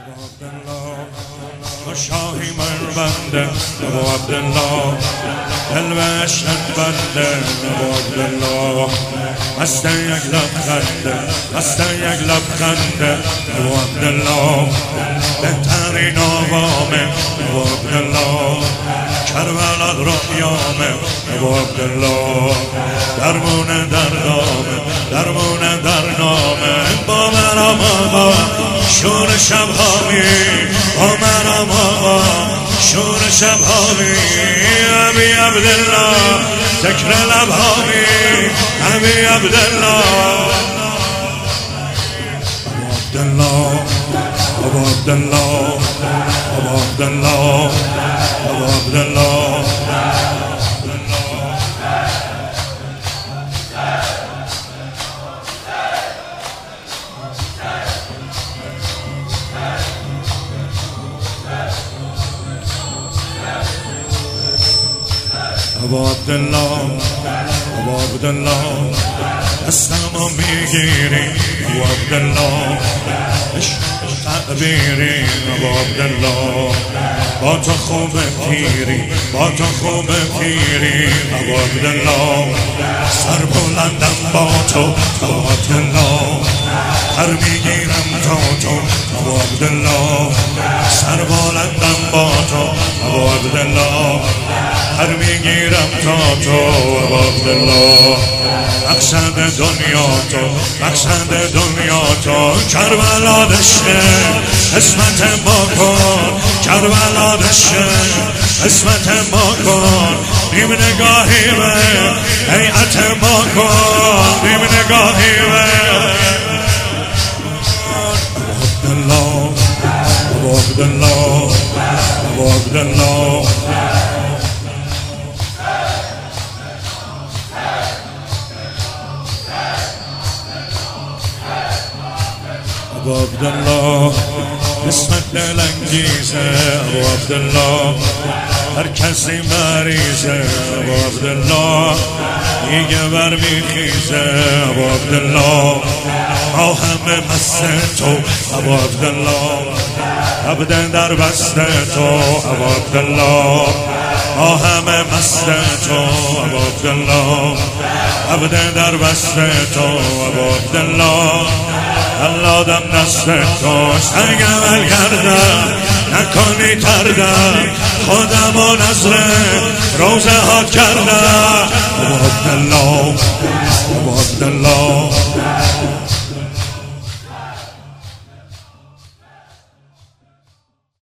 شاهی من بنده ابو عبدالله، دل به عشقت بنده ابو عبدالله، مست یک لبخنده مست یک لبخنده ابو عبدالله، بهترین آوامه ابو عبدالله، کربلات رویامه ابو عبدالله، درمون دردامه درمون درنامه، با منم آقا شور شبهامی، با منم آقا شور شبهامی، ابی عبدالله ذکر لبهامی، ابی عبدالله ابو عبدالله ابو عبدالله ابو عبدالله ابو عبدالله ابو عبدالله دستمو میگیری ابو عبدالله، تعبیری ابو عبدالله، با تو خوب پیری با تو خوب پیری ابو عبدالله، سر بلندم با تو ابو عبدالله، هر میگیرم تا تو ابو عبدالله، سر بلندم با تو ابو عبدالله، هر میگیرم تا تو ابو عبدالله، مقصد دنیا تو مقصد دنیا تو، کربلا دشته اسمت ما کن، کربلا دشته اسمت ما کن، نیم نگاهی به هیئت ما کن، نیم نگاهی به ابو عبدالله ابو عبدالله ابو عبدالله، اسمت دلانگیزه ابو عبدالله، هر کسی مریضه ابو عبدالله، دیگه برمیخیزه ابو عبدالله، ما همه مست تو ابو عبدالله، عبد در بست تو ابو عبدالله، ما همه مست تو ابو عبدالله، عبد در بست تو ابو عبدالله، الله دم دست تو سنگمل کردم نکنی تردم، خودم و نظر روزه هات کردم ابو عبدالله ابو عبدالله